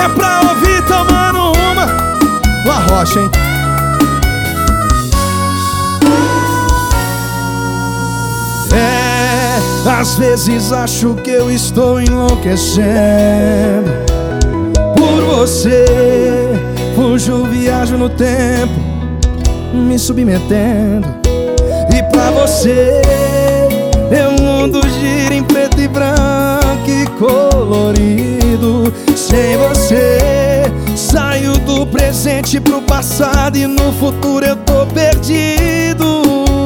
É pra ouvir tomando uma no Arrocha, hein? Às vezes acho que eu estou enlouquecendo por você. Fujo, viajo no tempo, me submetendo. E pra você, meu mundo gira em preto e branco e colorido. Sem você, saio do presente pro passado e no futuro eu tô perdido.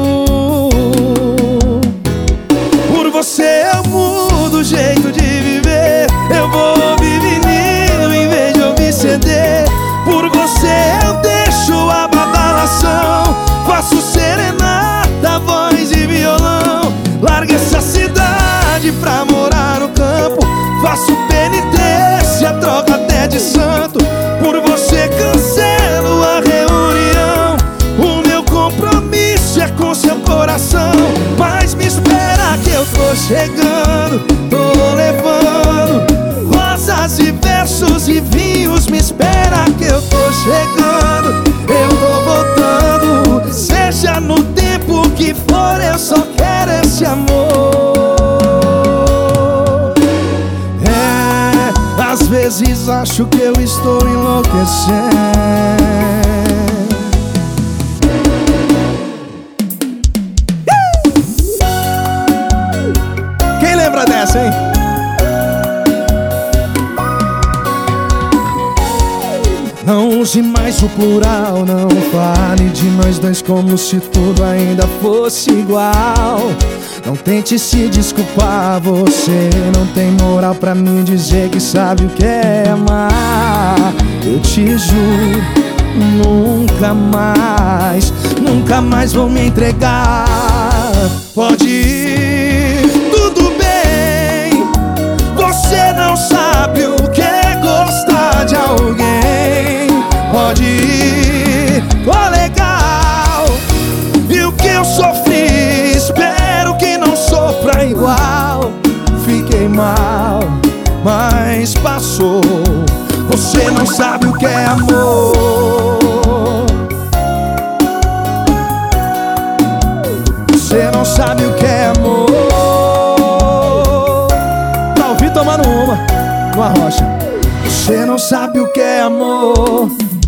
Por você eu mudo o jeito de viver. Eu vou ouvir vinil em vez de ouvir CD. Por você eu deixo a badalação, faço serenata, voz e violão. Larga essa cidade pra morar no campo, faço penitência, troca até de santo. Por você cancelo a reunião, o meu compromisso é com seu coração. Mas me espera que eu tô chegando, tô levando rosas e versos e vinhos. Me espera que eu tô chegando, eu tô voltando. Seja no tempo que for, eu só quero esse amor. Às vezes acho que eu estou enlouquecendo. Quem lembra dessa, hein? Não use mais o plural, não fale de nós dois como se tudo ainda fosse igual. Não tente se desculpar, você não tem moral pra me dizer que sabe o que é amar. Eu te juro, nunca mais, nunca mais vou me entregar. Pode ir, tudo bem, você não sabe o que é gostar de alguém. Pode ir, tô legal, e o que eu sofri, espero que não sofra igual. Fiquei mal, mas passou. Você não sabe o que é amor. Você não sabe o que é amor. Pra ouvir tomando uma no Arrocha. Você não sabe o que é amor.